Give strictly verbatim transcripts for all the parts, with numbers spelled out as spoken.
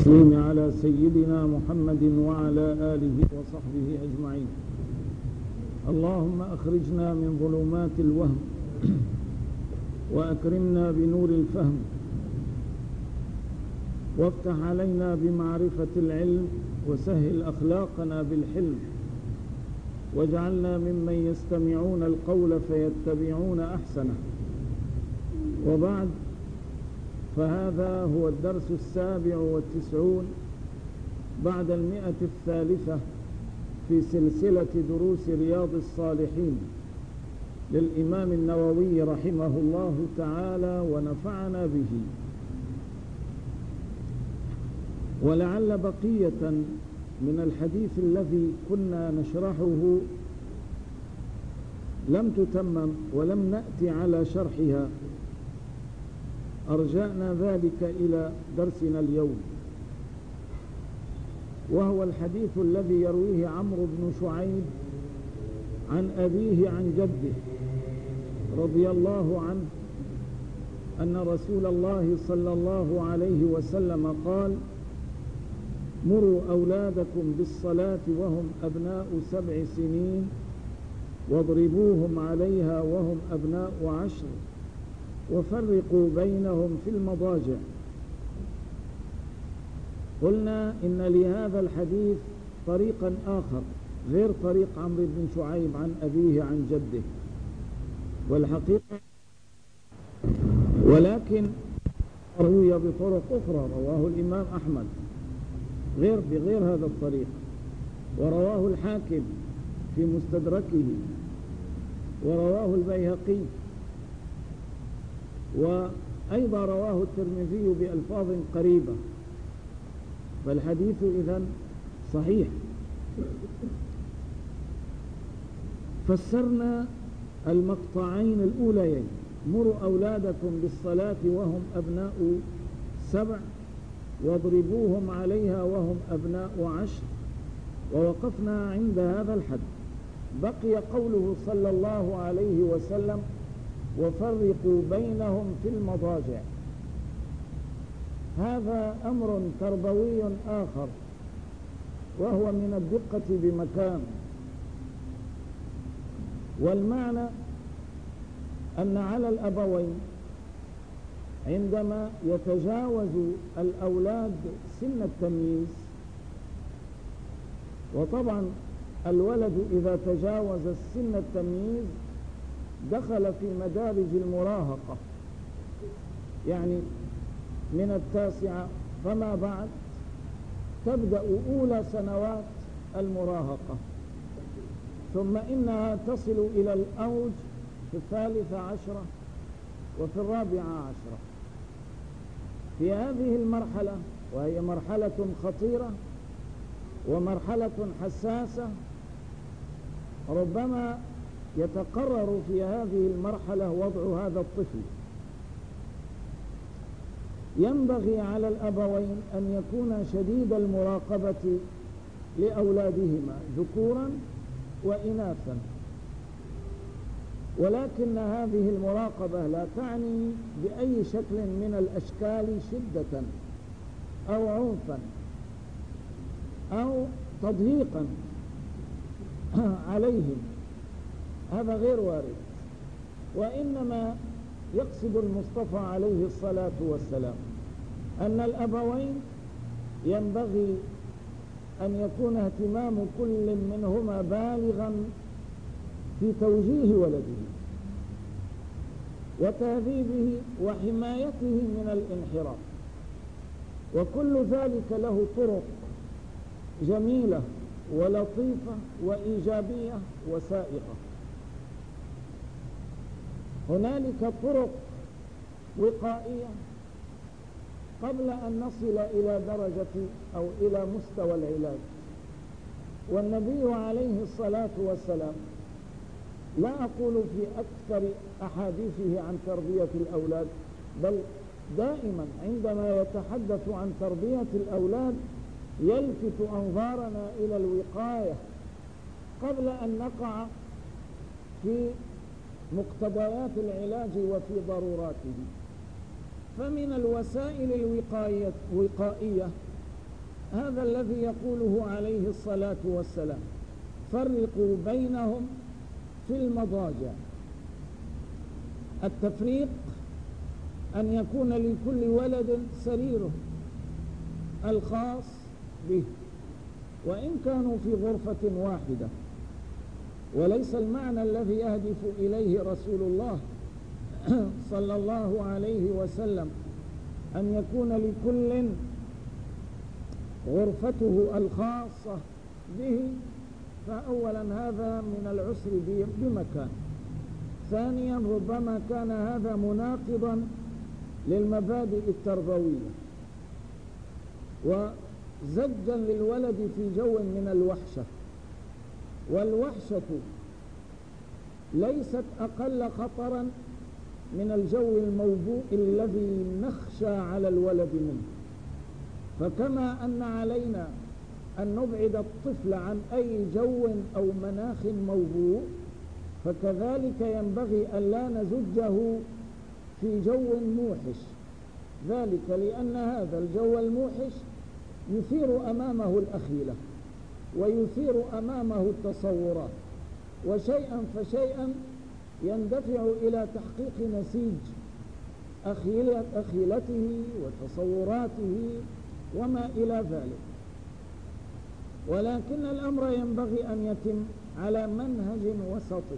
والتسليم على سيدنا محمد وعلى آله وصحبه أجمعين. اللهم أخرجنا من ظلمات الوهم وأكرمنا بنور الفهم، وافتح علينا بمعرفة العلم، وسهل أخلاقنا بالحلم، واجعلنا ممن يستمعون القول فيتبعون أحسنه. وبعد، فهذا هو الدرس السابع والتسعون بعد المئة الثالثة في سلسلة دروس رياض الصالحين للإمام النووي رحمه الله تعالى ونفعنا به. ولعل بقية من الحديث الذي كنا نشرحه لم تتمم ولم نأتي على شرحها، أرجعنا ذلك إلى درسنا اليوم، وهو الحديث الذي يرويه عمرو بن شعيب عن أبيه عن جده رضي الله عنه أن رسول الله صلى الله عليه وسلم قال: مروا أولادكم بالصلاة وهم أبناء سبع سنين، واضربوهم عليها وهم أبناء عشر، وفرقوا بينهم في المضاجع. قلنا إن لهذا الحديث طريقا آخر غير طريق عمرو بن شعيب عن أبيه عن جده، والحقيقة ولكن روي بطرق أخرى، رواه الإمام أحمد غير بغير هذا الطريق، ورواه الحاكم في مستدركه، ورواه البيهقي، وأيضا رواه الترمذي بألفاظ قريبة، فالحديث إذن صحيح. فسرنا المقطعين الأوليين: مروا أولادكم بالصلاة وهم أبناء سبع، واضربوهم عليها وهم أبناء عشر، ووقفنا عند هذا الحد. بقي قوله صلى الله عليه وسلم: وفرقوا بينهم في المضاجع. هذا أمر تربوي آخر، وهو من الدقة بمكان، والمعنى أن على الأبوين عندما يتجاوز الأولاد سن التمييز، وطبعا الولد إذا تجاوز السن التمييز دخل في مدارج المراهقة، يعني من التاسعة فما بعد تبدأ أولى سنوات المراهقة، ثم إنها تصل إلى الأوج في الثالثة عشرة وفي الرابعة عشرة. في هذه المرحلة، وهي مرحلة خطيرة ومرحلة حساسة، ربما يتقرر في هذه المرحلة وضع هذا الطفل. ينبغي على الأبوين أن يكون شديد المراقبة لأولادهما ذكورا وإناثا، ولكن هذه المراقبة لا تعني بأي شكل من الأشكال شدة أو عنفا أو تضييقا عليهم، هذا غير وارد. وإنما يقصد المصطفى عليه الصلاة والسلام أن الأبوين ينبغي أن يكون اهتمام كل منهما بالغا في توجيه ولده وتهذيبه وحمايته من الانحراف، وكل ذلك له طرق جميلة ولطيفة وإيجابية وسائغة. هنالك طرق وقائية قبل أن نصل إلى درجة أو إلى مستوى العلاج، والنبي عليه الصلاة والسلام لا أقول في أكثر أحاديثه عن تربية الأولاد، بل دائما عندما يتحدث عن تربية الأولاد يلفت أنظارنا إلى الوقاية قبل أن نقع في مقتضيات العلاج وفي ضروراته. فمن الوسائل الوقائية هذا الذي يقوله عليه الصلاة والسلام: فرقوا بينهم في المضاجع. التفريق أن يكون لكل ولد سريره الخاص به، وإن كانوا في غرفة واحدة، وليس المعنى الذي يهدف إليه رسول الله صلى الله عليه وسلم أن يكون لكل غرفته الخاصة به، فأولا هذا من العسر بمكان، ثانيا ربما كان هذا مناقضا للمبادئ التربوية وزجا للولد في جو من الوحشة. والوحشة ليست أقل خطرا من الجو الموبوء الذي نخشى على الولد منه. فكما أن علينا أن نبعد الطفل عن أي جو أو مناخ موبوء، فكذلك ينبغي أن لا نزجه في جو موحش، ذلك لأن هذا الجو الموحش يثير أمامه الأخيلة ويثير أمامه التصورات، وشيئا فشيئا يندفع إلى تحقيق نسيج أخيلته وتصوراته وما إلى ذلك. ولكن الأمر ينبغي أن يتم على منهج وسطي،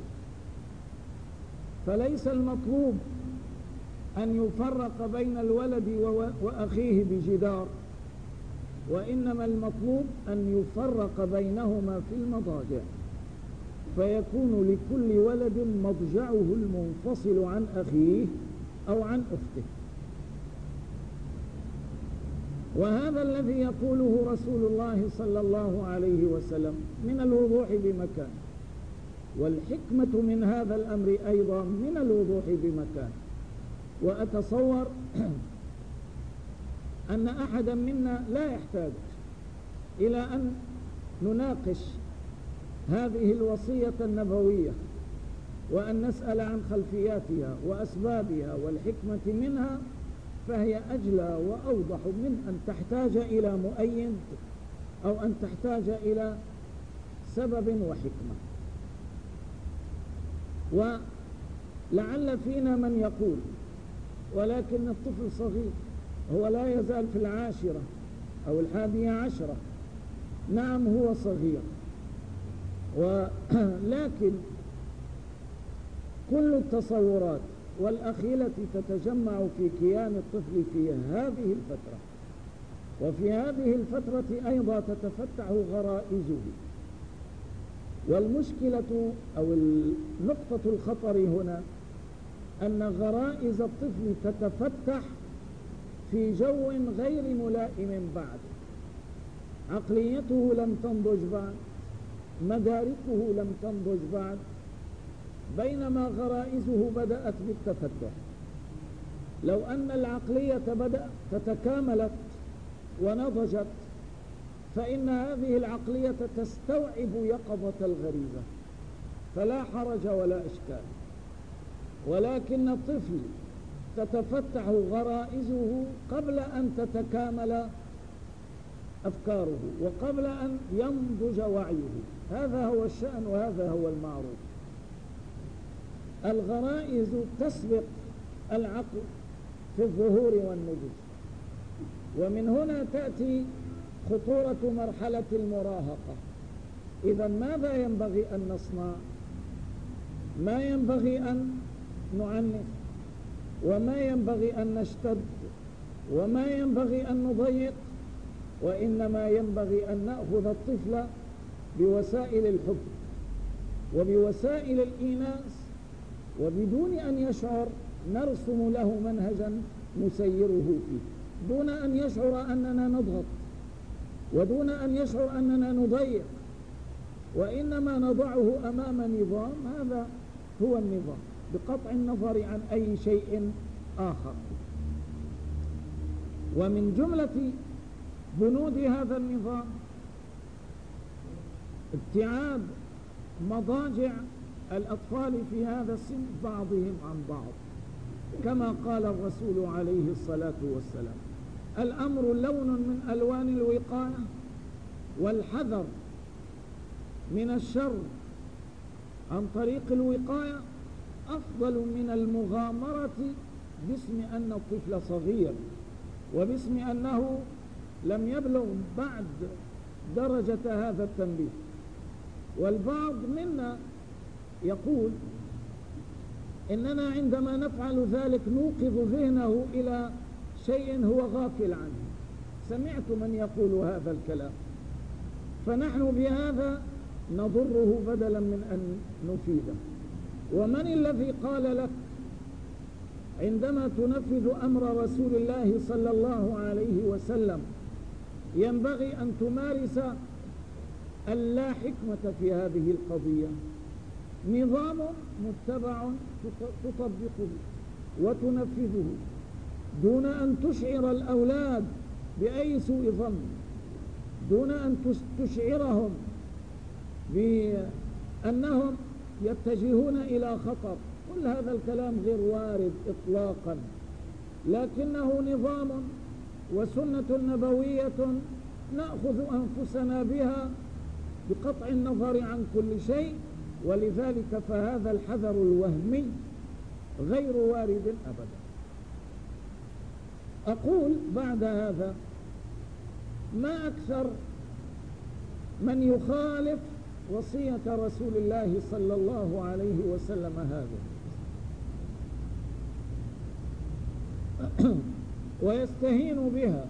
فليس المطلوب أن يفرق بين الولد وأخيه بجدار، وإنما المطلوب أن يفرق بينهما في المضاجع، فيكون لكل ولد مضجعه المنفصل عن أخيه أو عن أخته. وهذا الذي يقوله رسول الله صلى الله عليه وسلم من الوضوح بمكان، والحكمة من هذا الأمر أيضا من الوضوح بمكان. وأتصور أن أحدا منا لا يحتاج إلى أن نناقش هذه الوصية النبوية وأن نسأل عن خلفياتها وأسبابها والحكمة منها، فهي أجلى وأوضح من أن تحتاج إلى مؤيد أو أن تحتاج إلى سبب وحكمة. ولعل فينا من يقول: ولكن الطفل صغير، هو لا يزال في العاشرة أو الحادية عشرة. نعم هو صغير، ولكن كل التصورات والأخيلة تتجمع في كيان الطفل في هذه الفترة، وفي هذه الفترة أيضا تتفتح غرائزه. والمشكلة أو نقطة الخطر هنا أن غرائز الطفل تتفتح في جو غير ملائم بعد، عقليته لم تنضج بعد، مداركه لم تنضج بعد، بينما غرائزه بدأت بالتفتح. لو أن العقلية بدأت تتكاملت ونضجت، فإن هذه العقلية تستوعب يقظة الغريزة، فلا حرج ولا إشكال. ولكن الطفل تتفتح غرائزه قبل أن تتكامل أفكاره وقبل أن ينضج وعيه، هذا هو الشأن وهذا هو المعروف. الغرائز تسبق العقل في الظهور والنضوج، ومن هنا تأتي خطورة مرحلة المراهقة. إذا ماذا ينبغي أن نصنع؟ ما ينبغي أن نعنف، وما ينبغي أن نشتد، وما ينبغي أن نضيق، وإنما ينبغي أن نأخذ الطفل بوسائل الحب وبوسائل الإيناس، وبدون أن يشعر نرسم له منهجا نسيره فيه، دون أن يشعر أننا نضغط ودون أن يشعر أننا نضيق، وإنما نضعه أمام نظام، هذا هو النظام بقطع النظر عن أي شيء آخر. ومن جملة بنود هذا النظام ابتعاد مضاجع الأطفال في هذا السن بعضهم عن بعض، كما قال الرسول عليه الصلاة والسلام: الأمر لون من ألوان الوقاية، والحذر من الشر عن طريق الوقاية أفضل من المغامرة باسم أن الطفل صغير وباسم أنه لم يبلغ بعد درجة هذا التنبيه. والبعض منا يقول إننا عندما نفعل ذلك نوقظ ذهنه إلى شيء هو غافل عنه. سمعت من يقول هذا الكلام، فنحن بهذا نضره بدلا من أن نفيده. ومن الذي قال لك عندما تنفذ أمر رسول الله صلى الله عليه وسلم ينبغي أن تمارس اللا حكمة في هذه القضية؟ نظام متبع تطبقه وتنفذه دون أن تشعر الأولاد بأي سوء ظن، دون أن تشعرهم بأنهم يتجهون إلى خطر. كل هذا الكلام غير وارد إطلاقا، لكنه نظام وسنة نبوية نأخذ أنفسنا بها بقطع النظر عن كل شيء، ولذلك فهذا الحذر الوهمي غير وارد أبدا. أقول بعد هذا: ما أكثر من يخالف وصية رسول الله صلى الله عليه وسلم هذا ويستهين بها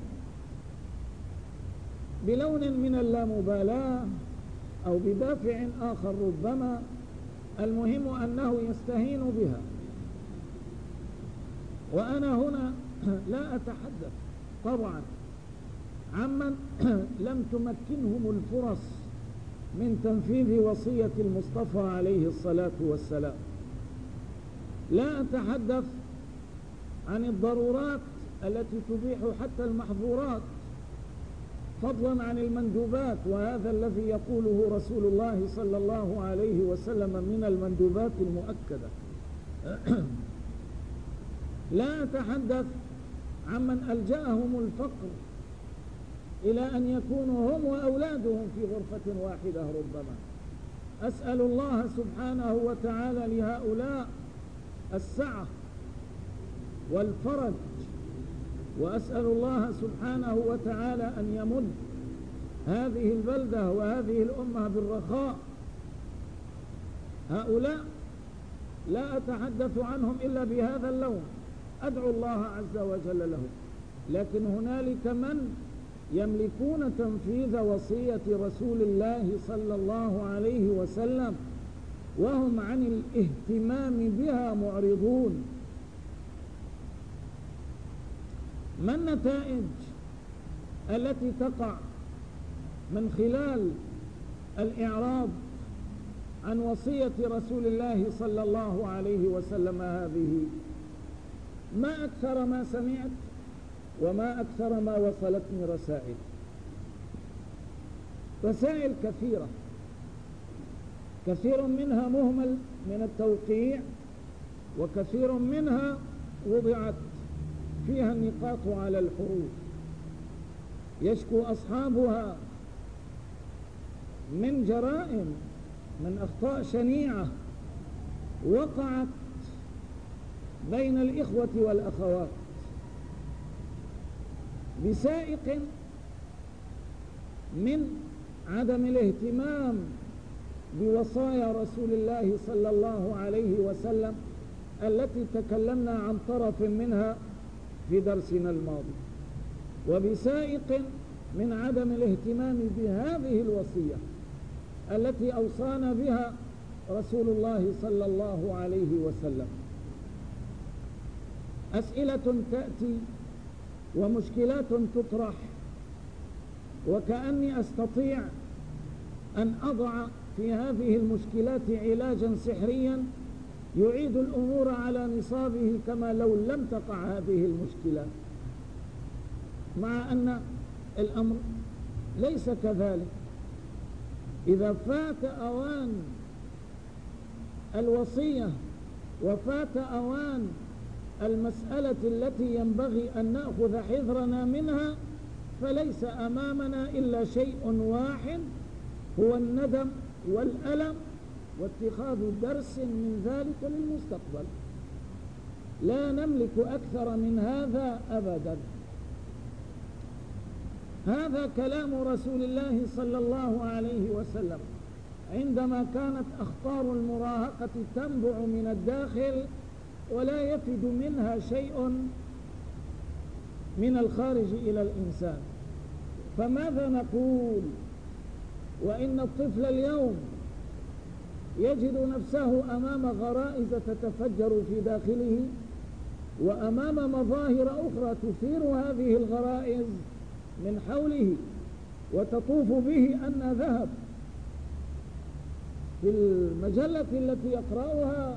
بلون من اللامبالاة أو بدافع آخر ربما، المهم أنه يستهين بها. وأنا هنا لا أتحدث طبعا عمن لم تمكنهم الفرص من تنفيذ وصية المصطفى عليه الصلاة والسلام، لا أتحدث عن الضرورات التي تبيح حتى المحظورات فضلا عن المندوبات، وهذا الذي يقوله رسول الله صلى الله عليه وسلم من المندوبات المؤكدة. لا أتحدث عمن ألجأهم الفقر إلى أن يكونوا هم وأولادهم في غرفة واحدة ربما. أسأل الله سبحانه وتعالى لهؤلاء السعة والفرج، وأسأل الله سبحانه وتعالى أن يمد هذه البلدة وهذه الأمة بالرخاء. هؤلاء لا أتحدث عنهم إلا بهذا اللون، أدعو الله عز وجل لهم. لكن هنالك من يملكون تنفيذ وصية رسول الله صلى الله عليه وسلم وهم عن الاهتمام بها معرضون. ما النتائج التي تقع من خلال الإعراض عن وصية رسول الله صلى الله عليه وسلم هذه؟ ما أكثر ما سمعت وما أكثر ما وصلتني رسائل رسائل كثيرة، كثير منها مهمل من التوقيع، وكثير منها وضعت فيها النقاط على الحروف. يشكو أصحابها من جرائم، من أخطاء شنيعة وقعت بين الإخوة والأخوات بسائق من عدم الاهتمام بوصايا رسول الله صلى الله عليه وسلم التي تكلمنا عن طرف منها في درسنا الماضي، وبسائق من عدم الاهتمام بهذه الوصية التي أوصانا بها رسول الله صلى الله عليه وسلم. أسئلة تأتي ومشكلات تطرح، وكأني أستطيع أن أضع في هذه المشكلات علاجا سحريا يعيد الأمور على نصابه كما لو لم تقع هذه المشكلة، مع أن الأمر ليس كذلك. إذا فات أوان الوصية وفات أوان المسألة التي ينبغي أن نأخذ حذرنا منها، فليس أمامنا إلا شيء واحد، هو الندم والألم واتخاذ درس من ذلك للمستقبل. لا نملك أكثر من هذا أبدا. هذا كلام رسول الله صلى الله عليه وسلم عندما كانت أخطار المراهقة تنبع من الداخل ولا يفد منها شيء من الخارج إلى الإنسان. فماذا نقول وإن الطفل اليوم يجد نفسه أمام غرائز تتفجر في داخله، وأمام مظاهر أخرى تثير هذه الغرائز من حوله وتطوف به أن ذهب في المجلة التي يقرأها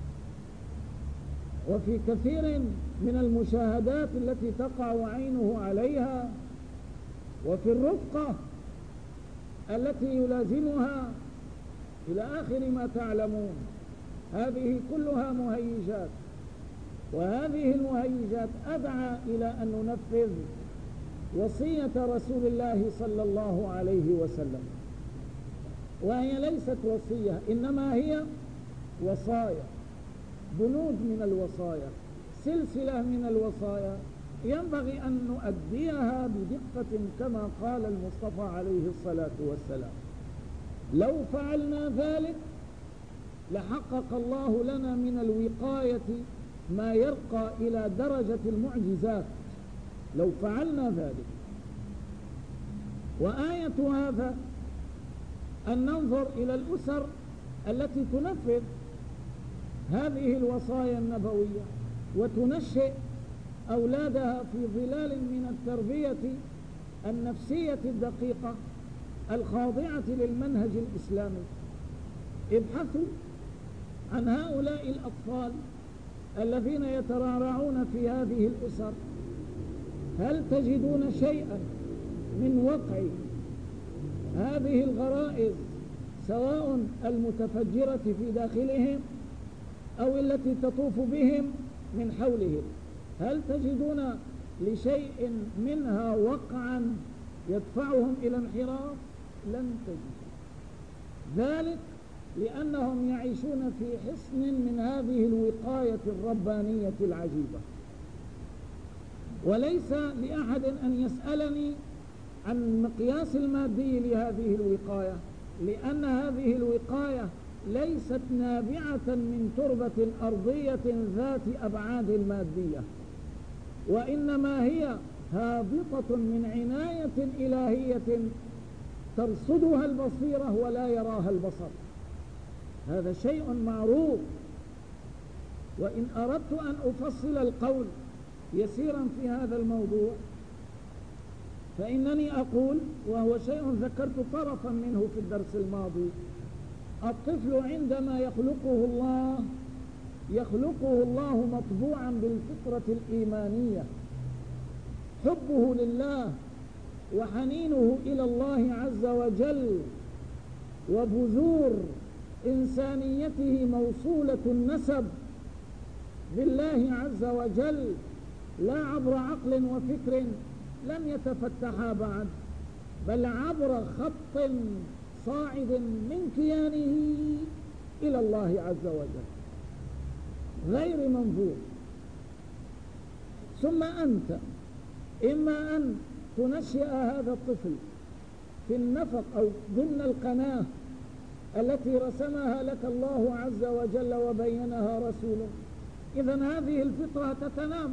وفي كثير من المشاهدات التي تقع عينه عليها وفي الرفقة التي يلازمها إلى آخر ما تعلمون. هذه كلها مهيجات، وهذه المهيجات أدعى إلى أن ننفذ وصية رسول الله صلى الله عليه وسلم، وهي ليست وصية إنما هي وصايا، بنود من الوصايا، سلسلة من الوصايا ينبغي أن نؤديها بدقة كما قال المصطفى عليه الصلاة والسلام. لو فعلنا ذلك لحقق الله لنا من الوقاية ما يرقى إلى درجة المعجزات، لو فعلنا ذلك. وآية هذا أن ننظر إلى الأسر التي تنفذ هذه الوصايا النبوية وتنشئ أولادها في ظلال من التربية النفسية الدقيقة الخاضعة للمنهج الإسلامي. ابحثوا عن هؤلاء الأطفال الذين يترعرعون في هذه الأسر، هل تجدون شيئا من وقع هذه الغرائز سواء المتفجرة في داخلهم أو التي تطوف بهم من حولهم؟ هل تجدون لشيء منها وقعا يدفعهم إلى انحراف؟ لن تجدوا ذلك، لأنهم يعيشون في حصن من هذه الوقاية الربانية العجيبة. وليس لأحد أن يسألني عن المقياس المادي لهذه الوقاية، لأن هذه الوقاية ليست نابعة من تربة أرضية ذات أبعاد مادية، وإنما هي هابطة من عناية إلهية ترصدها البصيرة ولا يراها البصر. هذا شيء معروف. وإن أردت أن أفصل القول يسيرا في هذا الموضوع فإنني أقول، وهو شيء ذكرت طرفا منه في الدرس الماضي، الطفل عندما يخلقه الله يخلقه الله مطبوعا بالفطرة الإيمانية، حبه لله وحنينه إلى الله عز وجل وبذور إنسانيته موصولة النسب بالله عز وجل، لا عبر عقل وفكر لم يتفتحا بعد، بل عبر خط صاعد من كيانه إلى الله عز وجل غير منظور. ثم أنت إما أن تنشئ هذا الطفل في النفق أو ضمن القناة التي رسمها لك الله عز وجل وبينها رسوله، إذن هذه الفطرة تتنامى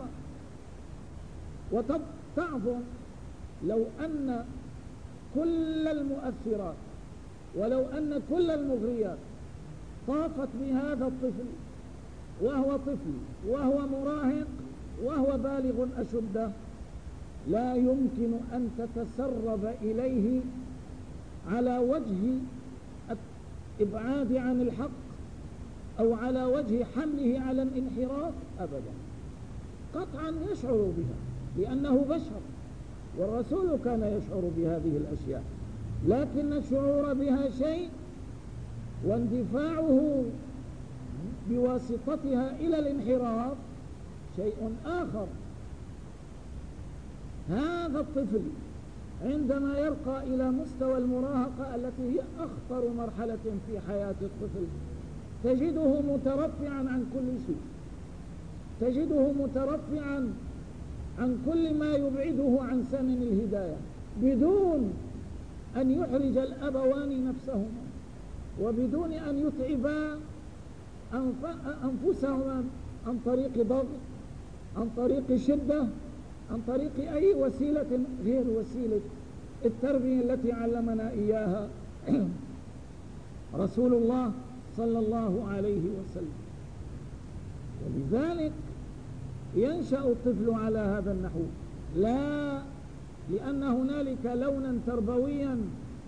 وتعظم. لو أن كل المؤثرات ولو أن كل المغريات طافت بهذا الطفل وهو طفل وهو مراهق وهو بالغ أشده، لا يمكن أن تتسرب إليه على وجه الإبعاد عن الحق أو على وجه حمله على الانحراف أبدا. قطعا يشعر بها لأنه بشر، والرسول كان يشعر بهذه الأشياء، لكن الشعور بها شيء واندفاعه بواسطتها إلى الانحراف شيء آخر. هذا الطفل عندما يرقى إلى مستوى المراهقة التي هي أخطر مرحلة في حياة الطفل، تجده مترفعا عن كل شيء، تجده مترفعا عن كل ما يبعده عن سنن الهداية، بدون أن يحرج الأبوان نفسهما، وبدون أن يتعبا أنفسهما عن طريق ضغط، عن طريق شدة، عن طريق أي وسيلة غير وسيلة التربية التي علمنا إياها رسول الله صلى الله عليه وسلم. ولذلك ينشأ الطفل على هذا النحو، لا لأن هنالك لونا تربويا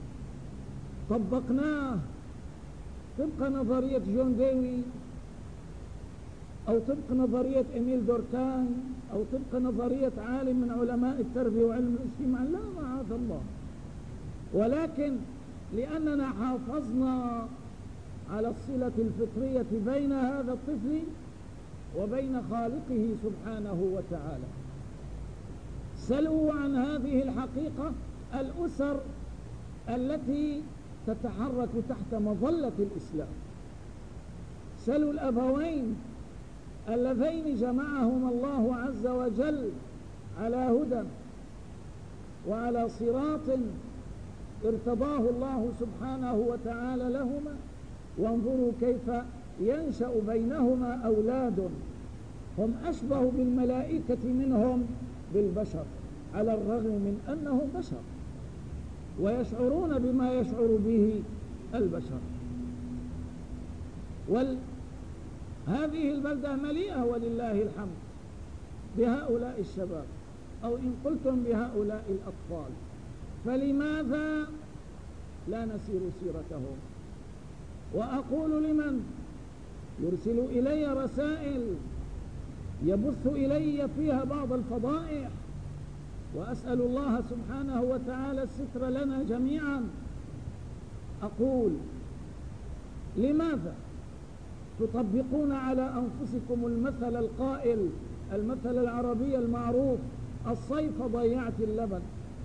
طبقناه طبق نظرية جون ديوي، أو طبق نظرية إميل دوركاي، أو طبق نظرية عالم من علماء التربية وعلم الاجتماع، لا معاذ الله، ولكن لأننا حافظنا على الصلة الفطرية بين هذا الطفل وبين خالقه سبحانه وتعالى. سلوا عن هذه الحقيقة الأسر التي تتحرك تحت مظلة الإسلام، سلوا الأبوين اللذين جمعهما الله عز وجل على هدى وعلى صراط ارتضاه الله سبحانه وتعالى لهما، وانظروا كيف ينشأ بينهما أولاد هم أشبه بالملائكة منهم بالبشر، على الرغم من أنهم بشر ويشعرون بما يشعر به البشر. وهذه البلدة مليئة ولله الحمد بهؤلاء الشباب، أو إن قلتم بهؤلاء الأطفال، فلماذا لا نسير سيرتهم؟ وأقول لمن يرسل إلي رسائل يبث إلي فيها بعض الفضائح، وأسأل الله سبحانه وتعالى الستر لنا جميعا، أقول: لماذا تطبقون على أنفسكم المثل القائل، المثل العربي المعروف: الصيف ضيعت اللبن؟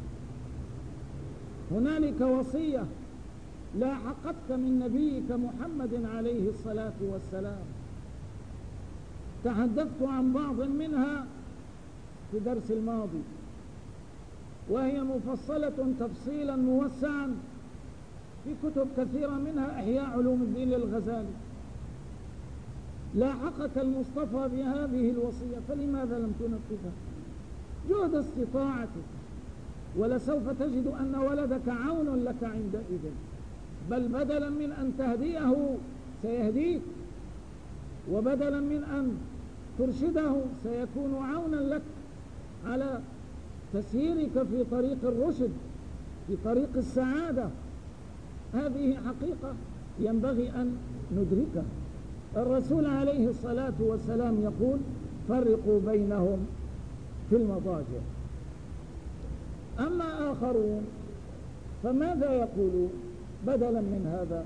هنالك وصية لاحقتك من نبيك محمد عليه الصلاة والسلام، تحدثت عن بعض منها في درس الماضي، وهي مفصلة تفصيلا موسعا في كتب كثيرة منها إحياء علوم الدين للغزالي. لاحقك المصطفى بهذه الوصية، فلماذا لم تنفذها؟ جهد استطاعتك، ولسوف تجد أن ولدك عون لك عندئذ، بل بدلا من أن تهديه سيهديك، وبدلا من أن ترشده سيكون عونا لك على تسييرك في طريق الرشد، في طريق السعادة. هذه حقيقة ينبغي أن ندركها. الرسول عليه الصلاة والسلام يقول: فرقوا بينهم في المضاجع. أما آخرون فماذا يقولون بدلا من هذا؟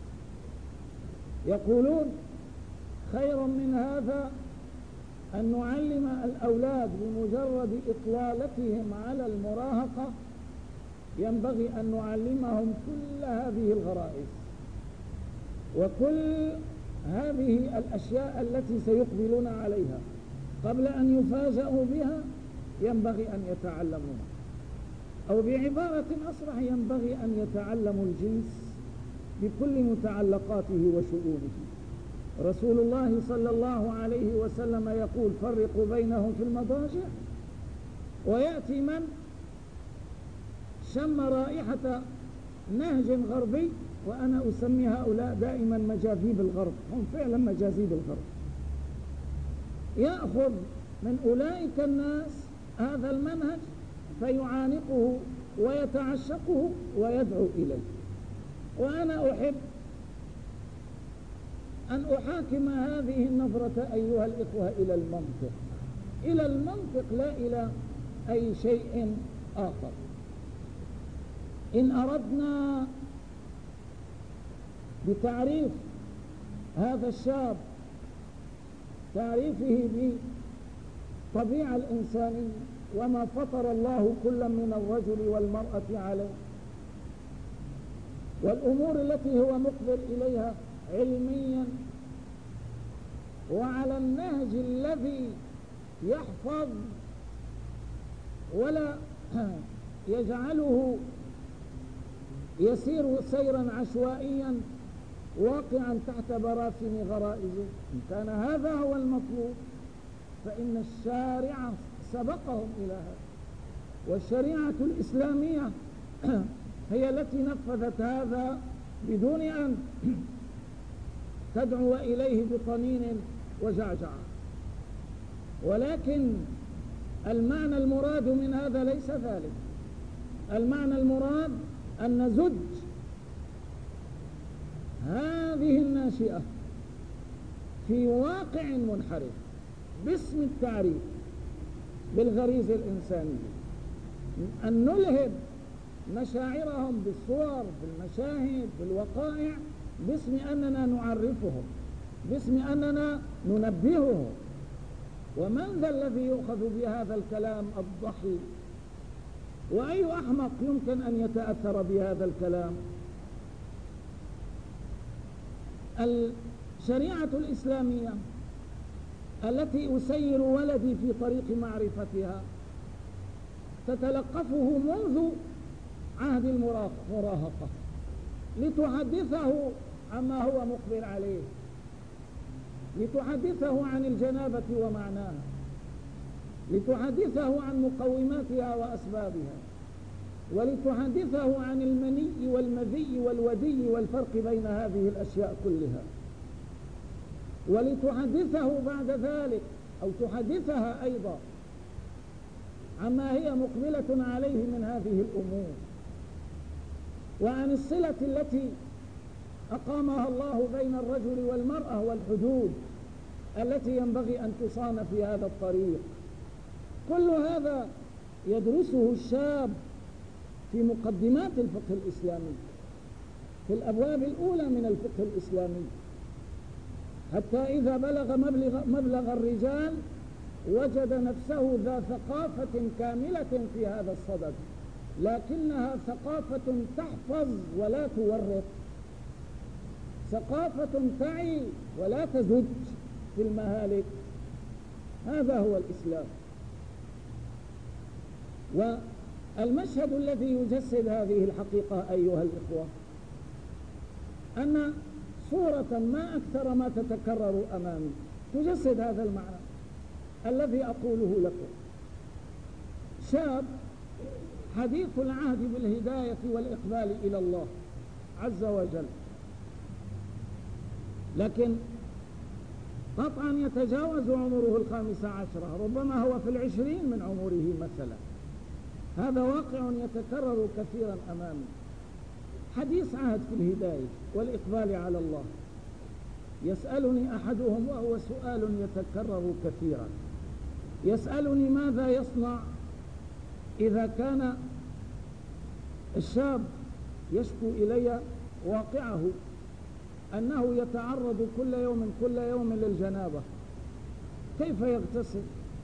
يقولون: خير من هذا أن نعلم الأولاد بمجرد إطلالتهم على المراهقة، ينبغي أن نعلمهم كل هذه الغرائز وكل هذه الأشياء التي سيقبلون عليها قبل أن يفاجئوا بها، ينبغي أن يتعلموها، أو بعبارة أصرح ينبغي أن يتعلموا الجنس بكل متعلقاته وشؤونه. رسول الله صلى الله عليه وسلم يقول: فرقوا بينهم في المضاجع، ويأتي من شم رائحة نهج غربي، وأنا أسمي هؤلاء دائما مجاذيب الغرب، هم فعلا مجاذيب الغرب، يأخذ من أولئك الناس هذا المنهج فيعانقه ويتعشقه ويدعو إليه. وأنا أحب أن أحاكم هذه النظرة أيها الإخوة إلى المنطق، إلى المنطق لا إلى أي شيء آخر. إن أردنا بتعريف هذا الشاب، تعريفه الطبيعة الإنسانية وما فطر الله كل من الرجل والمرأة عليه، والأمور التي هو مقبل إليها علميا وعلى النهج الذي يحفظ ولا يجعله يسير سيرا عشوائيا واقعا تحت براثن غرائزه. إن كان هذا هو المطلوب فإن الشارع سبقهم إلى هذا، والشريعة الإسلامية هي التي نفذت هذا بدون أن تدعو إليه بطنين وجعجعة. ولكن المعنى المراد من هذا ليس ذلك. المعنى المراد أن نزج هذه الناشئة في واقع منحرف باسم التعريف بالغريزة الإنسانية، أن نلهب مشاعرهم بالصور بالمشاهد بالوقائع باسم أننا نعرفهم، باسم أننا ننبههم. ومن ذا الذي يؤخذ بهذا الكلام الضحي؟ وأي أحمق يمكن أن يتأثر بهذا الكلام؟ الشريعة الإسلامية التي أسير ولدي في طريق معرفتها تتلقفه منذ عهد المراهقة لتحدثه عما هو مقبل عليه، لتحدثه عن الجنابة ومعناها، لتحدثه عن مقوماتها وأسبابها، ولتحدثه عن المني والمذي والودي والفرق بين هذه الأشياء كلها، ولتحدثه بعد ذلك أو تحدثها أيضا عما هي مقبلة عليه من هذه الأمور، وعن الصلة التي أقامها الله بين الرجل والمرأة والحدود التي ينبغي أن تصان في هذا الطريق. كل هذا يدرسه الشاب في مقدمات الفقه الإسلامي، في الأبواب الأولى من الفقه الإسلامي، حتى إذا بلغ مبلغ, مبلغ الرجال وجد نفسه ذا ثقافة كاملة في هذا الصدد، لكنها ثقافة تحفظ ولا تورط، ثقافة تعي ولا تزج في المهالك. هذا هو الإسلام. والمشهد الذي يجسد هذه الحقيقة أيها الإخوة أن صورة ما أكثر ما تتكرر أمامي تجسد هذا المعنى الذي أقوله لكم. شاب حديث العهد بالهداية والإقبال إلى الله عز وجل، لكن قطعا يتجاوز عمره الخامسة عشرة، ربما هو في العشرين من عمره مثلا. هذا واقع يتكرر كثيرا أمامي. حديث عهد في الهداية والإقبال على الله، يسألني أحدهم وهو سؤال يتكرر كثيرا، يسألني ماذا يصنع إذا كان الشاب يشكو إلي واقعه أنه يتعرض كل يوم كل يوم للجنابة، كيف يغتسل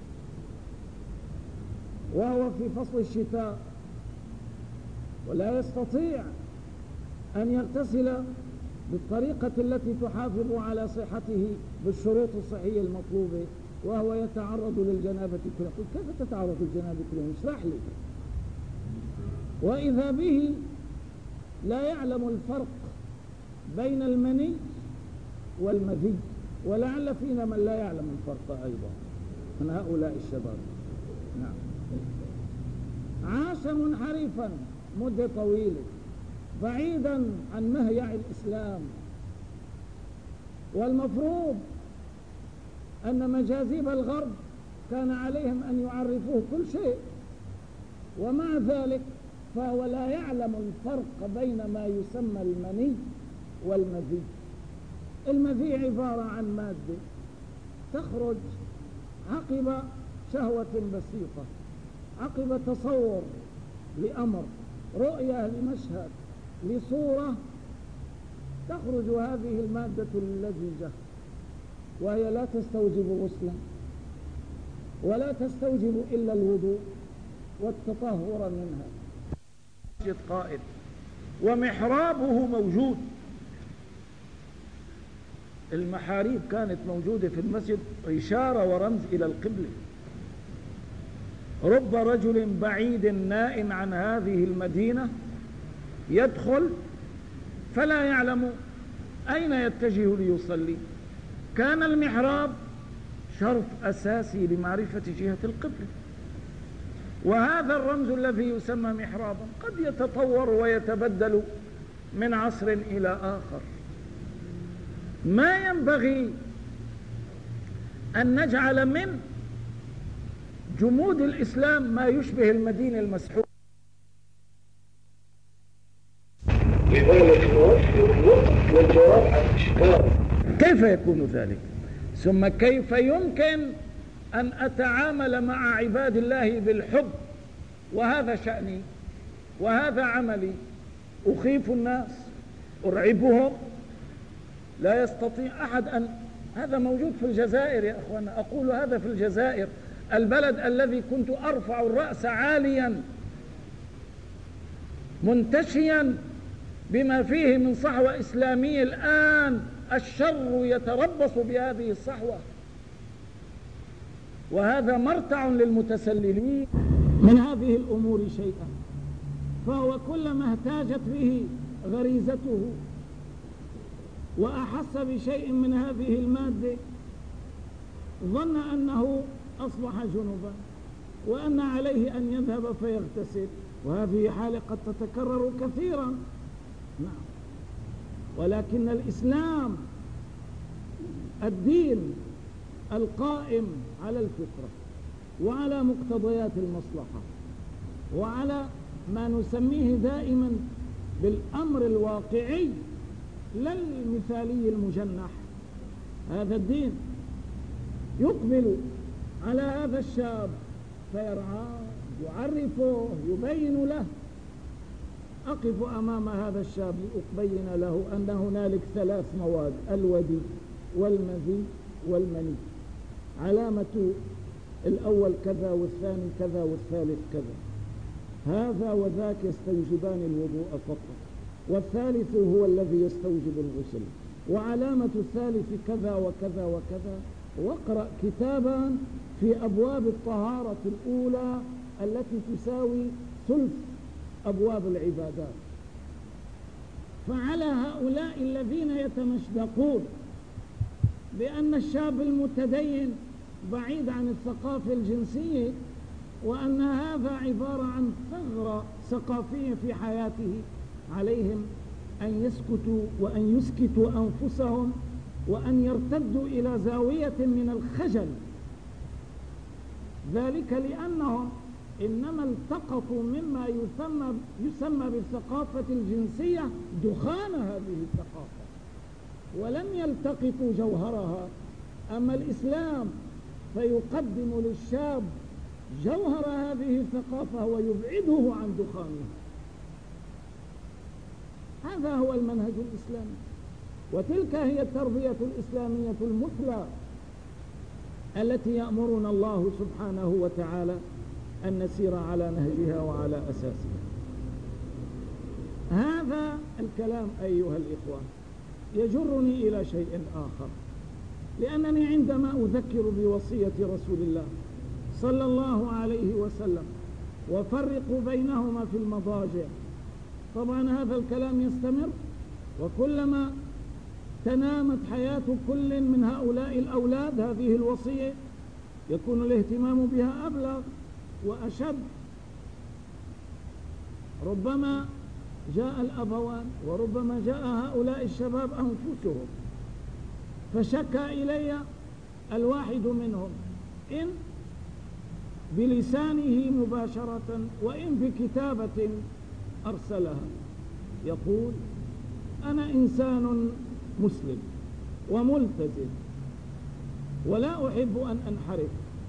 وهو في فصل الشتاء ولا يستطيع أن يغتسل بالطريقة التي تحافظ على صحته بالشروط الصحية المطلوبة وهو يتعرض للجنابة كل يوم؟ كيف تتعرض للجنابة كل يوم؟ اشرح لي. وإذا به لا يعلم الفرق بين المني والمذي، ولعل فينا من لا يعلم الفرق أيضا من هؤلاء الشباب. نعم، عاش منحرفا مدة طويلة بعيدا عن مهيع الإسلام، والمفروض أن مجاذيب الغرب كان عليهم أن يعرفوه كل شيء، ومع ذلك فهو لا يعلم الفرق بين ما يسمى المني والمذي. المذي عبارة عن مادة تخرج عقب شهوة بسيطة، عقب تصور لأمر، رؤية لمشهد، لصورة، تخرج هذه المادة اللزجة وهي لا تستوجب غسلا ولا تستوجب إلا الوضوء والتطهر منها. المسجد قائم ومحرابه موجود. المحاريب كانت موجودة في المسجد إشارة ورمز إلى القبلة. رب رجل بعيد نائم عن هذه المدينة يدخل فلا يعلم أين يتجه ليصلي. كان المحراب شرط أساسي لمعرفة جهة القبلة، وهذا الرمز الذي يسمى محرابا قد يتطور ويتبدل من عصر إلى آخر. ما ينبغي أن نجعل من جمود الإسلام ما يشبه المدينة المسحورة. لذلك نوفر الوقت والجواب عن الإشكال. كيف يكون ذلك؟ ثم كيف يمكن أن أتعامل مع عباد الله بالحب؟ وهذا شأني وهذا عملي. أخيف الناس، أرعبهم، لا يستطيع أحد أن. هذا موجود في الجزائر يا أخوانا، أقول هذا في الجزائر، البلد الذي كنت أرفع الرأس عاليا منتشيا بما فيه من صحوة إسلامية. الآن الشر يتربص بهذه الصحوة، وهذا مرتع للمتسللين من هذه الأمور شيئا. فهو كلما اهتاجت به غريزته وأحس بشيء من هذه المادة ظن أنه أصبح جنبا وأن عليه أن يذهب فيغتسل، وهذه حالة قد تتكرر كثيرا. نعم، ولكن الإسلام الدين القائم على الفطرة وعلى مقتضيات المصلحة وعلى ما نسميه دائما بالأمر الواقعي لا المثالي المجنح. هذا الدين يقبل على هذا الشاب فيرعاه، يعرفه، يبين له. أقف أمام هذا الشاب لأبين له أن هنالك ثلاث مواد: الودي والمذي والمني. علامة الأول كذا والثاني كذا والثالث كذا. هذا وذاك يستوجبان الوضوء فقط، والثالث هو الذي يستوجب الغسل، وعلامة الثالث كذا وكذا وكذا. واقرأ كتابا في أبواب الطهارة الأولى التي تساوي ثلث أبواب العبادات. فعلى هؤلاء الذين يتمشدقون بأن الشاب المتدين بعيد عن الثقافة الجنسية وأن هذا عبارة عن ثغرة ثقافية في حياته، عليهم أن يسكتوا وأن يسكتوا أنفسهم وأن يرتدوا إلى زاوية من الخجل. ذلك لأنهم إنما التقطوا مما يسمى, يسمى بالثقافة الجنسية دخان هذه الثقافة، ولم يلتقطوا جوهرها. أما الإسلام فيقدم للشاب جوهر هذه الثقافة ويبعده عن دخانها. هذا هو المنهج الإسلامي، وتلك هي التربية الإسلامية المثلى التي يأمرنا الله سبحانه وتعالى أن نسير على نهجها وعلى أساسها. هذا الكلام أيها الإخوة يجرني إلى شيء آخر، لأنني عندما أذكر بوصية رسول الله صلى الله عليه وسلم وفرقوا بينهما في المضاجع، طبعا هذا الكلام يستمر، وكلما تنامت حياة كل من هؤلاء الأولاد هذه الوصية يكون الاهتمام بها أبلغ وأشد. ربما جاء الأبوان وربما جاء هؤلاء الشباب أنفسهم فشكى إلي الواحد منهم، إن بلسانه مباشرة وإن بكتابة أرسلها، يقول: أنا إنسان مسلم وملتزم ولا أحب أن أنحرف،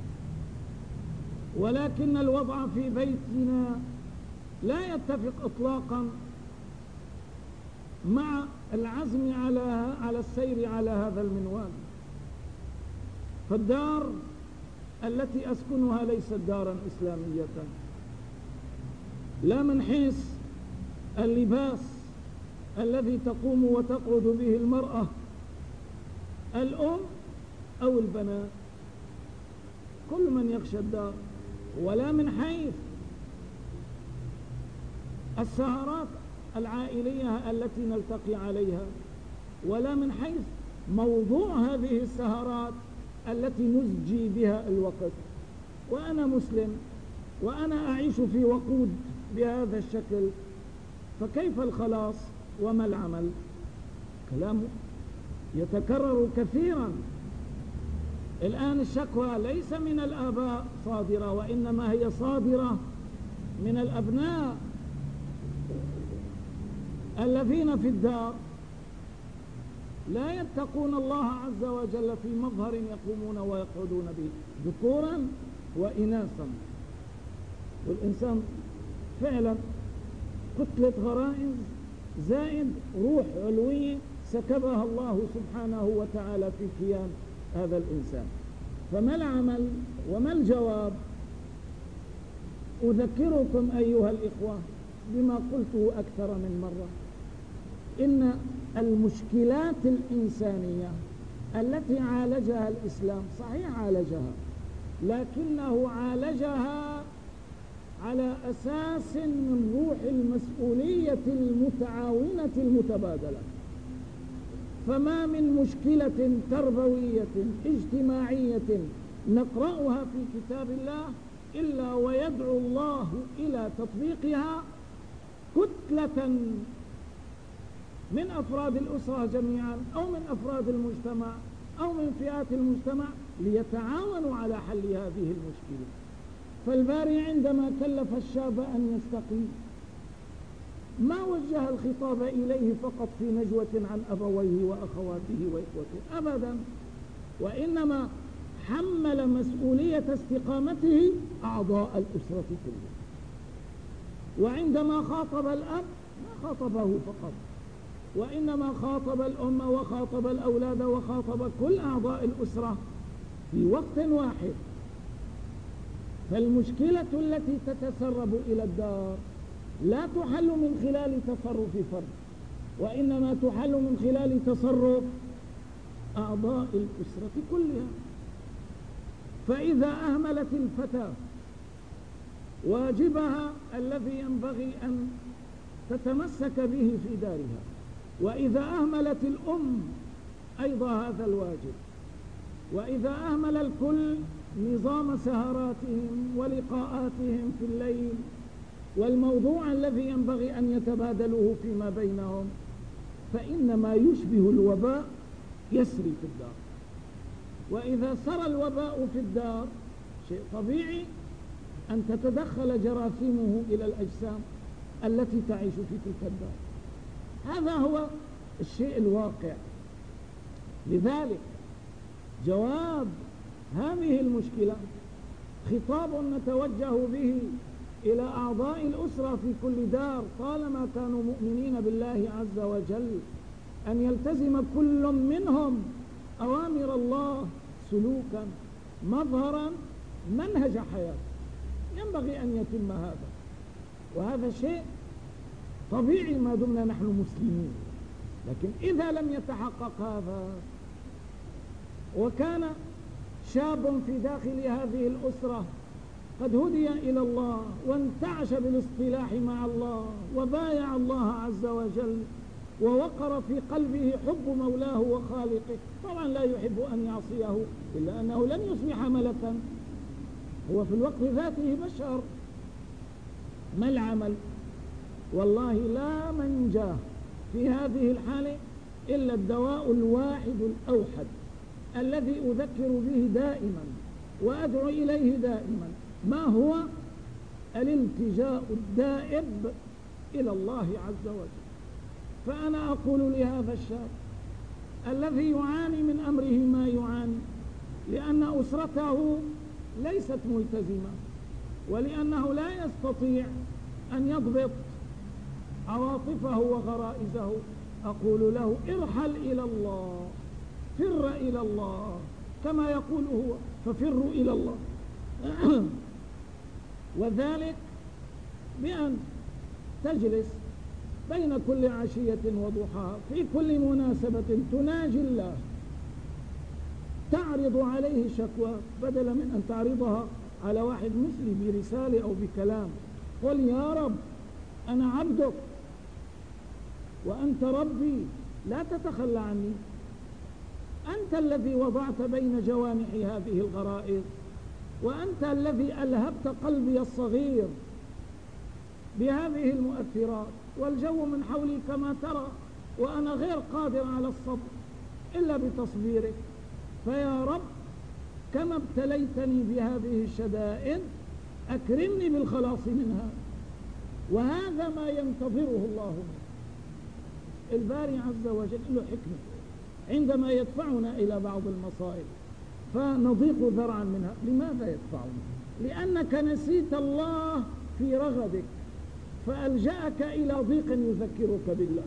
ولكن الوضع في بيتنا لا يتفق إطلاقا مع العزم على على السير على هذا المنوال. فالدار التي أسكنها ليست دارا إسلامية، لا من حيث اللباس الذي تقوم وتقعد به المرأة الأم أو البنات، كل من يخشى الدار، ولا من حيث السهرات العائلية التي نلتقي عليها، ولا من حيث موضوع هذه السهرات التي نزجي بها الوقت. وأنا مسلم وأنا أعيش في وقود بهذا الشكل، فكيف الخلاص وما العمل؟ كلام يتكرر كثيرا. الآن الشكوى ليس من الآباء صادرة، وإنما هي صادرة من الأبناء الذين في الدار لا يتقون الله عز وجل في مظهر يقومون ويقعدون به، ذكورا وإناثا. والإنسان فعلا كتلة غرائز زائد روح علوية سكبها الله سبحانه وتعالى في كيان هذا الإنسان. فما العمل وما الجواب؟ أذكركم أيها الإخوة بما قلته أكثر من مرة، إن المشكلات الإنسانية التي عالجها الإسلام صحيح عالجها، لكنه عالجها على أساس من روح المسؤولية المتعاونة المتبادلة. فما من مشكلة تربوية اجتماعية نقرأها في كتاب الله إلا ويدعو الله إلى تطبيقها كتلة من أفراد الأسرة جميعا أو من أفراد المجتمع أو من فئات المجتمع ليتعاونوا على حل هذه المشكلة. فالباري عندما كلف الشاب أن يستقيم ما وجه الخطاب إليه فقط في نجوة عن أبويه وأخواته وإخوته أبدا، وإنما حمل مسؤولية استقامته أعضاء الأسرة كلها. وعندما خاطب الأب ما خاطبه فقط، وإنما خاطب الأم وخاطب الأولاد وخاطب كل أعضاء الأسرة في وقت واحد. فالمشكلة التي تتسرب إلى الدار لا تحل من خلال تصرف فرد، وإنما تحل من خلال تصرف أعضاء الأسرة كلها. فإذا أهملت الفتاة واجبها الذي ينبغي أن تتمسك به في دارها، وإذا أهملت الأم أيضا هذا الواجب، وإذا أهمل الكل نظام سهراتهم ولقاءاتهم في الليل والموضوع الذي ينبغي أن يتبادلوه فيما بينهم، فإن ما يشبه الوباء يسري في الدار. وإذا سرى الوباء في الدار شيء طبيعي أن تتدخل جراثيمه إلى الأجسام التي تعيش في تلك الدار. هذا هو الشيء الواقع. لذلك جواب هذه المشكلة خطاب نتوجه به إلى أعضاء الأسرة في كل دار طالما كانوا مؤمنين بالله عز وجل، أن يلتزم كل منهم أوامر الله سلوكا مظهرا منهج حياة، ينبغي أن يتم هذا. وهذا شيء طبيعي ما دمنا نحن مسلمين. لكن إذا لم يتحقق هذا وكان شاب في داخل هذه الأسرة قد هدي إلى الله وانتعش بالاصطلاح مع الله وبايع الله عز وجل ووقر في قلبه حب مولاه وخالقه، طبعا لا يحب أن يعصيه إلا أنه لن يصبح ملكا، هو في الوقت ذاته بشر. ما العمل؟ والله لا منجاه في هذه الحالة إلا الدواء الواحد الأوحد الذي أذكر به دائما وأدعو إليه دائما، ما هو؟ الالتجاء الدائب إلى الله عز وجل. فأنا أقول لهذا الشاب الذي يعاني من أمره ما يعاني لأن أسرته ليست ملتزمة ولأنه لا يستطيع أن يضبط عواطفه وغرائزه، أقول له ارحل إلى الله، فر إلى الله، كما يقول هو ففروا إلى الله. وذلك بأن تجلس بين كل عشية وضحاها في كل مناسبة تناجي الله، تعرض عليه شكوى بدلا من أن تعرضها على واحد مثلي برسالة أو بكلام. قل يا رب أنا عبدك وأنت ربي، لا تتخلى عني، أنت الذي وضعت بين جوانحي هذه الغرائز، وأنت الذي ألهبت قلبي الصغير بهذه المؤثرات، والجو من حولي كما ترى، وأنا غير قادر على الصبر إلا بتصبيرك، فيا رب كما ابتليتني بهذه الشدائد أكرمني بالخلاص منها. وهذا ما ينتظره الله منه. الباري عز وجل له حكمة عندما يدفعنا إلى بعض المصائب فنضيق ذرعا منها. لماذا يدفعنا؟ لأنك نسيت الله في رغدك فألجأك إلى ضيق يذكرك بالله.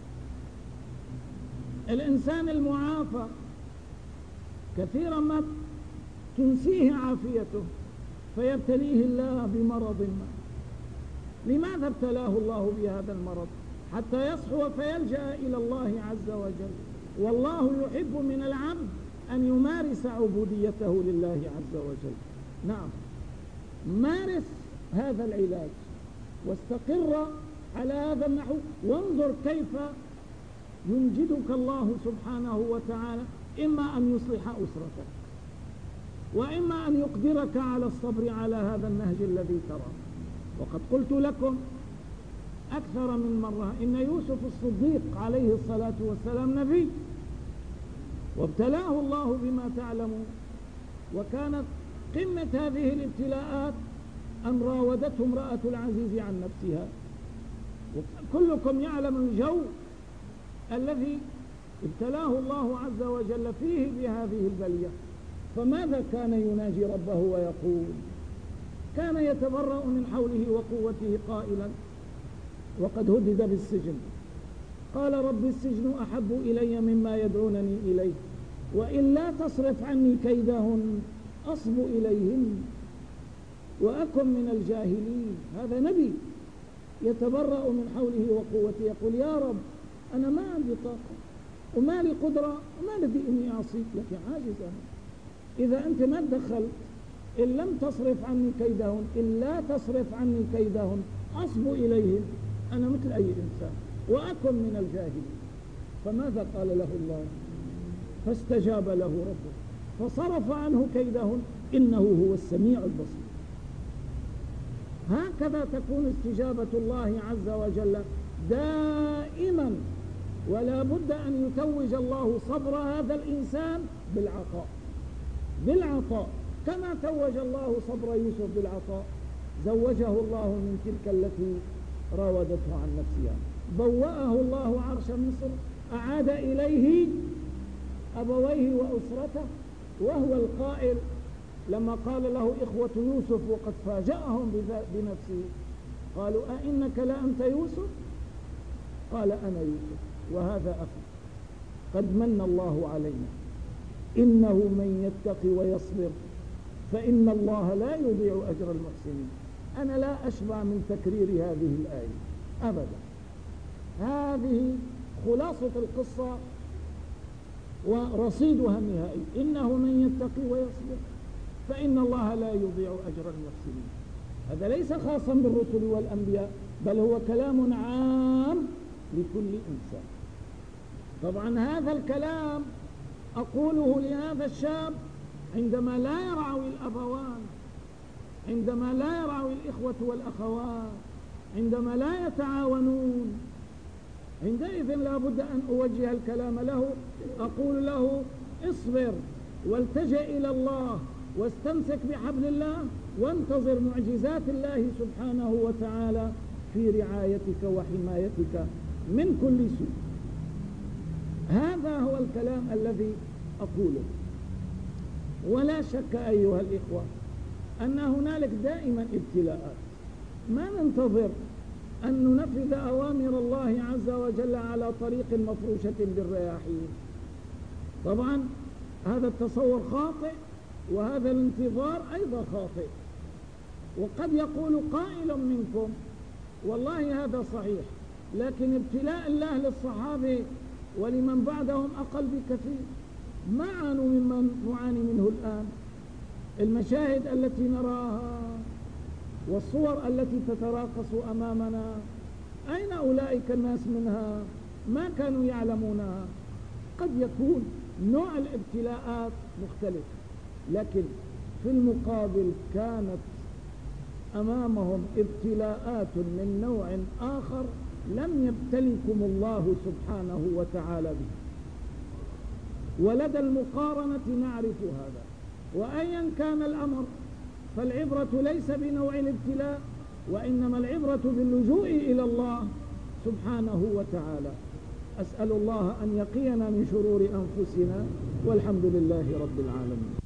الإنسان المعافى كثيرا ما تنسيه عافيته فيبتليه الله بمرض ما. لماذا ابتلاه الله بهذا المرض؟ حتى يصحو فيلجأ إلى الله عز وجل. والله يحب من العبد أن يمارس عبوديته لله عز وجل. نعم، مارس هذا العلاج واستقر على هذا النحو، وانظر كيف ينجدك الله سبحانه وتعالى، إما أن يصلح أسرتك وإما أن يقدرك على الصبر على هذا النهج الذي ترى. وقد قلت لكم أكثر من مرة إن يوسف الصديق عليه الصلاة والسلام نبي، وابتلاه الله بما تعلمون، وكانت قمة هذه الابتلاءات أن راودته امرأة العزيز عن نفسها. وكلكم يعلم الجو الذي ابتلاه الله عز وجل فيه بهذه البلية. فماذا كان يناجي ربه ويقول؟ كان يتبرأ من حوله وقوته قائلا وقد هدد بالسجن، قال رب السجن أحب إلي مما يدعونني إليه وإلا تصرف عني كيدهن أصب إليهن وأكن من الجاهلين. هذا نبي يتبرأ من حوله وقوته، يقول يا رب أنا ما عندي طاقة وما لي قدرة وما لدي إني أعصيك، لكن عاجز أنا. إذا أنت ما تدخلت إن لم تصرف عني كيدهن إلا تصرف عني كيدهن أصب إليهن، أنا مثل أي إنسان وأكن من الجاهلين. فماذا قال له الله؟ فاستجاب له ربه فصرف عنه كيدهن إنه هو السميع البصير. هكذا تكون استجابة الله عز وجل دائما، ولا بد أن يتوج الله صبر هذا الإنسان بالعطاء بالعطاء كما توج الله صبر يوسف بالعطاء. زوجه الله من تلك التي راودته عن نفسها، بوأه الله عرش مصر، أعاد إليه أبويه وأسرته، وهو القائل لما قال له إخوة يوسف وقد فاجأهم بنفسه قالوا أئنك لأنت يوسف؟ قال أنا يوسف وهذا أخي قد من الله علينا إنه من يتقي ويصبر فإن الله لا يضيع أجر المحسنين. أنا لا أشبع من تكرير هذه الآية أبدا. هذه خلاصة القصة ورصيدها النهائي، إنه من يتقي ويصبر فإن الله لا يضيع أجر المحسنين. هذا ليس خاصا بالرسل والأنبياء، بل هو كلام عام لكل إنسان. طبعا هذا الكلام أقوله لهذا الشاب عندما لا يرعوي الأبوان، عندما لا يرعوي الإخوة والأخوات، عندما لا يتعاونون، عندئذ لا بد أن أوجه الكلام له، أقول له اصبر والتجئ إلى الله واستمسك بحبل الله وانتظر معجزات الله سبحانه وتعالى في رعايتك وحمايتك من كل سوء. هذا هو الكلام الذي أقوله. ولا شك أيها الإخوة أن هنالك دائما ابتلاءات، ما ننتظر أن ننفذ أوامر الله عز وجل على طريق مفروشة بالرياحين. طبعا هذا التصور خاطئ، وهذا الانتظار أيضا خاطئ. وقد يقول قائل منكم والله هذا صحيح، لكن ابتلاء الله للصحابة ولمن بعدهم أقل بكثير، ما عانوا ممن نعاني منه الآن. المشاهد التي نراها والصور التي تتراقص أمامنا أين أولئك الناس منها؟ ما كانوا يعلمونها. قد يكون نوع الابتلاءات مختلف، لكن في المقابل كانت أمامهم ابتلاءات من نوع آخر لم يبتلكم الله سبحانه وتعالى به. ولدى المقارنة نعرف هذا. وأيا كان الأمر فالعبرة ليس بنوع الابتلاء، وإنما العبرة باللجوء إلى الله سبحانه وتعالى. أسأل الله أن يقينا من شرور أنفسنا، والحمد لله رب العالمين.